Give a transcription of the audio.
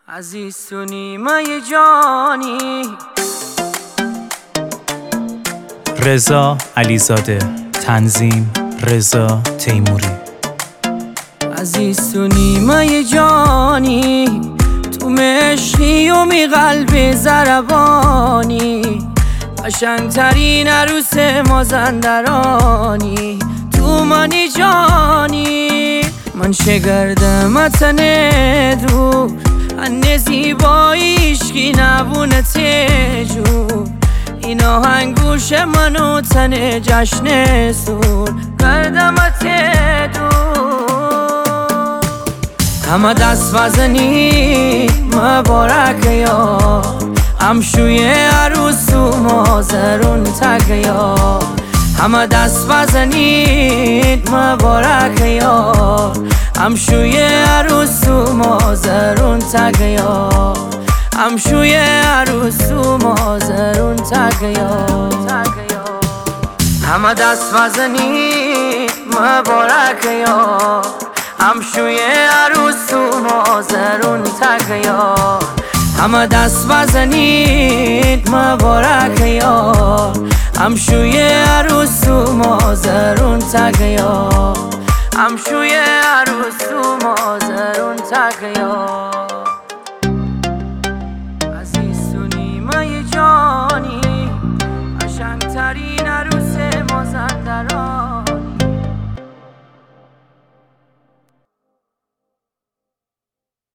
عزیز تو نیمه جانی. رضا علیزاده، تنظیم رضا تیموری. عزیز تو نیمه جانی، تو مشکی و می قلب زربانی، قشنگترین عروس مازندرانی، تو منی جانی. من شگردم تنه دور، انه زیباییش کی نبونه تجور، این آهنگوش منو تن جشن سور کردم دور. همه دست وزنی مبارک یا همشوی عروس و مازرون تک یا، همه دست وزنید مبارک یا همشوی عروس و مازرون تک یا، همشوی عروس و مازرون تک یا. همه دست وزنید مبارک یا همشوی عروس و مازرون تک یا، همه دست وزنید مبارک یا همشوی عروس و مازرون تک یا، همشوی عروس و مازرون تک یا.